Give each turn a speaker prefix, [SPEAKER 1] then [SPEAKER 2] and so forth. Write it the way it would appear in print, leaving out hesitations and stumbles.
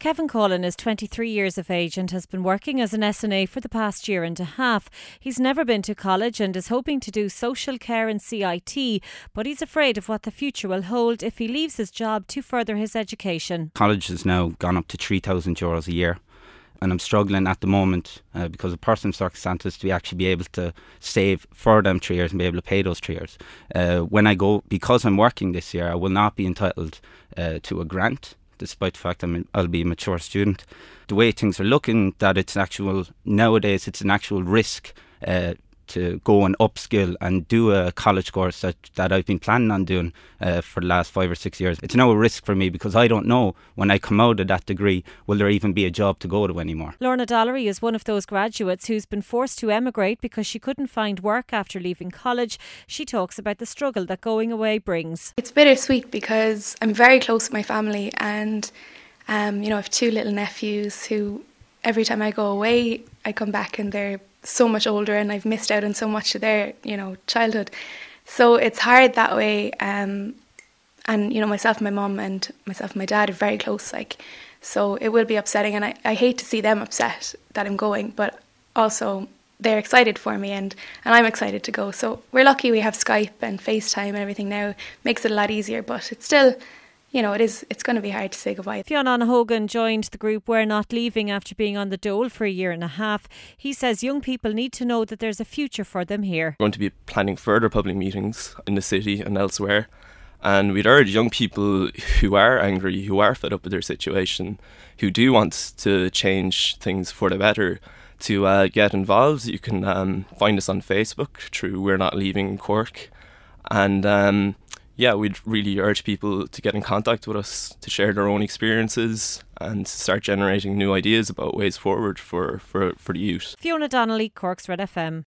[SPEAKER 1] Kevin Collin is 23 years of age and has been working as an SNA for the past year and a half. He's never been to college and is hoping to do social care and CIT, but he's afraid of what the future will hold if he leaves his job to further his education.
[SPEAKER 2] College has now gone up to €3,000 a year, and I'm struggling at the moment because of personal circumstances to actually be able to save for them 3 years and be able to pay those 3 years. When I go, because I'm working this year, I will not be entitled to a grant, despite the fact I'll be a mature student. The way things are looking, that nowadays it's an actual risk to go and upskill and do a college course that I've been planning on doing for the last 5 or 6 years. It's now a risk for me because I don't know when I come out of that degree, will there even be a job to go to anymore.
[SPEAKER 1] Lorna Dollery is one of those graduates who's been forced to emigrate because she couldn't find work after leaving college. She talks about the struggle that going away brings.
[SPEAKER 3] It's bittersweet because I'm very close with my family and I have 2 little nephews who every time I go away I come back and they're so much older and I've missed out on so much of their childhood, so it's hard that way. And myself and my mum and myself and my dad are very close, so it will be upsetting, and I hate to see them upset that I'm going, but also they're excited for me and I'm excited to go. So we're lucky we have Skype and FaceTime and everything now. Makes it a lot easier, but it's still, it's going to be hard to say goodbye.
[SPEAKER 1] Fionn Hogan joined the group We're Not Leaving after being on the dole for a year and a half. He says young people need to know that there's a future for them here.
[SPEAKER 4] We're going to be planning further public meetings in the city and elsewhere, and we'd urge young people who are angry, who are fed up with their situation, who do want to change things for the better, to get involved. You can find us on Facebook through We're Not Leaving Cork, and we'd really urge people to get in contact with us to share their own experiences and start generating new ideas about ways forward for the youth.
[SPEAKER 1] Fiona Donnelly, Cork's Red FM.